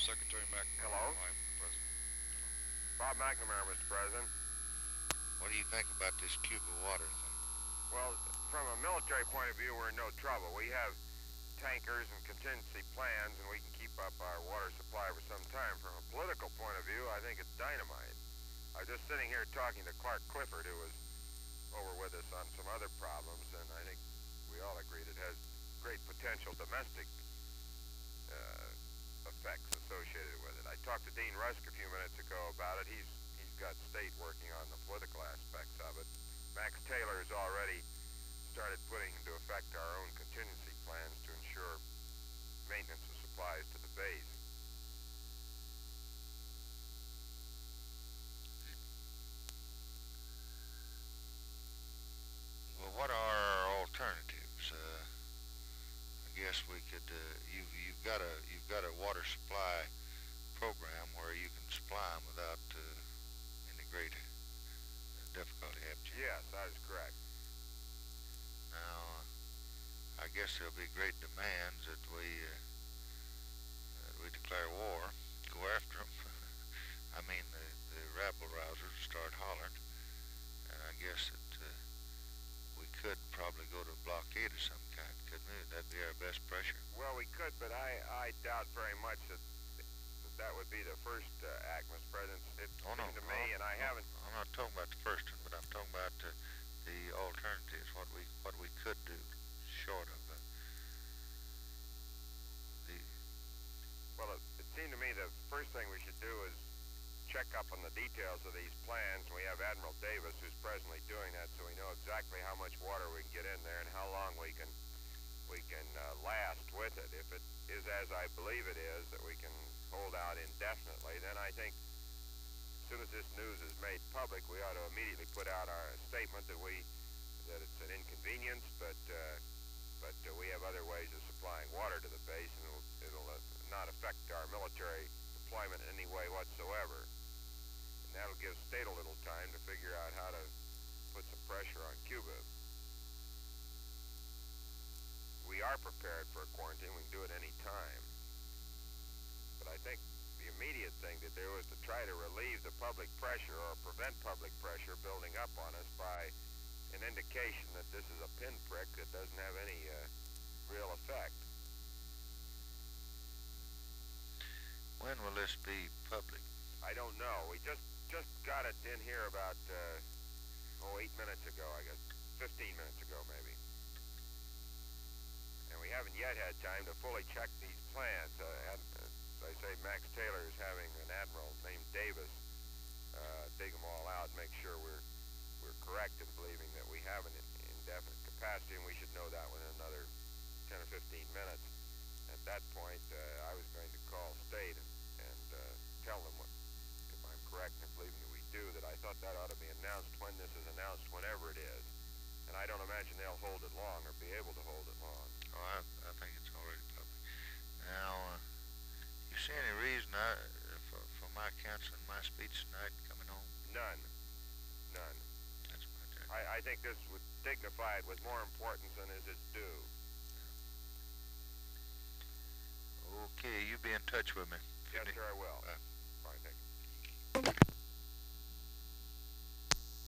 Secretary McNamara Hello? on the line with the President. Bob McNamara, Mr. President. What do you think about this Cuba water thing? Well, from a military point of view, we're in no trouble. We have tankers and contingency plans, and we can keep up our water supply for some time. From a political point of view, I think it's dynamite. I was just sitting here talking to Clark Clifford, who was over with us on some other problems, and I think we all agreed it has great potential domestic effects associated with it. I talked to Dean Rusk a few minutes ago about it. He's got state working on the political aspects of it. Max Taylor has already started putting into effect our own contingency plans to ensure maintenance of supplies to the base. Well, what are our alternatives? I guess we could. You've got a water supply program where you can supply them without any great difficulty, haven't you? Yes, that is correct. Now, I guess there'll be great demands that we declare war, go after them. I mean, the rabble rousers start hollering, and I guess that we could probably go to a blockade of some kind, couldn't we? That'd be our best pressure. Well, we could, but I doubt very much that would be the first act, Mr. President. It Oh no, seemed to me, and I haven't. I'm not talking about the first one, but I'm talking about the alternatives. What we could do, short of the. Well, it seemed to me the first thing we should do is check up on the details of these plans. We have Admiral Davis who's presently doing that, so we know exactly how much water we can get in there and how long we can last with it. If it is as I believe it is, that we can hold out indefinitely, then I think as soon as this news is made public, we ought to immediately put out our statement that it's an inconvenience, but we have other ways of supplying water to the base, and it'll not affect our military deployment in any way whatsoever. And that'll give state a little time to figure out how to put some pressure on Cuba. We are prepared for a quarantine. We can do it any time. But I think the immediate thing to do is to try to relieve the public pressure or prevent public pressure building up on us by an indication that this is a pinprick that doesn't have any real effect. When will this be public? I don't know. We just got it in here about 8 minutes ago, I guess, 15 minutes ago maybe. And we haven't yet had time to fully check these plans. As I say, Max Taylor is having an admiral named Davis dig them all out and make sure we're correct in believing that we have an indefinite capacity, and we should know that within another 10 or 15 minutes. At that point, I was going to call state and tell them if I'm correct in believing that we do, that I thought that ought to be announced when this is announced, whenever it is. And I don't imagine they'll hold it long or be able to hold it long. Oh, I think it's already public. Now, you see any reason for my canceling my speech tonight and coming home? None. That's my judgment. I think this would dignify it with more importance than is its due. Okay, you be in touch with me. Yes, sir, I will.